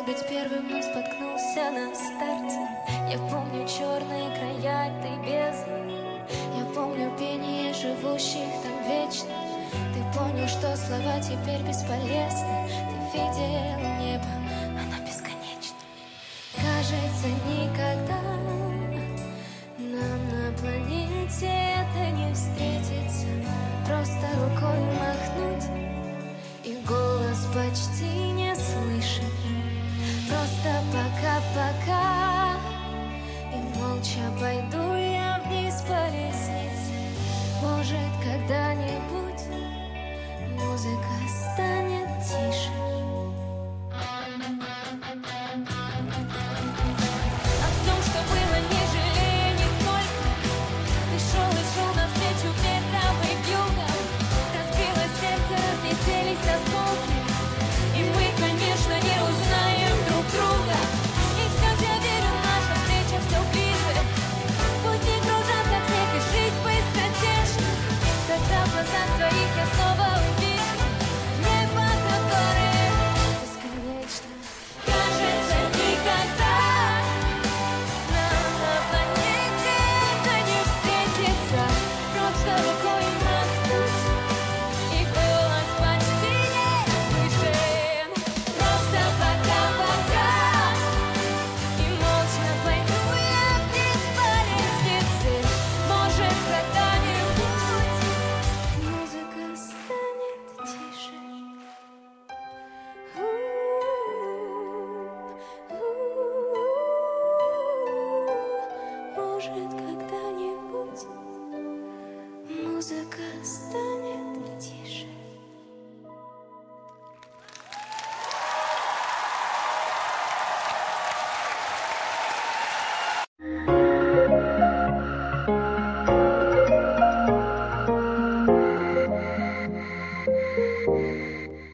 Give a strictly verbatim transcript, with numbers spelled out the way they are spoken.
быть первым, но споткнулся на старте. Я помню черные края этой бездны. Я помню пение живущих там вечно. Ты понял, что слова теперь бесполезны. Ты видел небо, оно бесконечно. Кажется, никогда нам на планете это не встретится. Просто рукой махнуть, и голос почти не слышен. Просто пока-пока, и молча пойду я вниз по лестнице. Может, когда-нибудь музыка станет тише. О том, что было, не жалею нисколько. Ты шел и шел навстречу ветрам и вьюгам. Разбилось сердце, разлетелись осколки, и мы, конечно, не узнаем друг друга. И все же я верю, наша встреча все ближе. Пусть не кружат, как снег, и жизнь быстротечна. Тогда в глазах твоих я снова увижу небо, которое бесконечно. Кажется, никогда нам на планете это не встретится. Просто рукой махнуть, и голос почти не слышен. Просто пока-пока, и молча пойду я вниз по лестнице. Может, когда-нибудь музыка станет тише. Может, когда-нибудь музыка станет тише.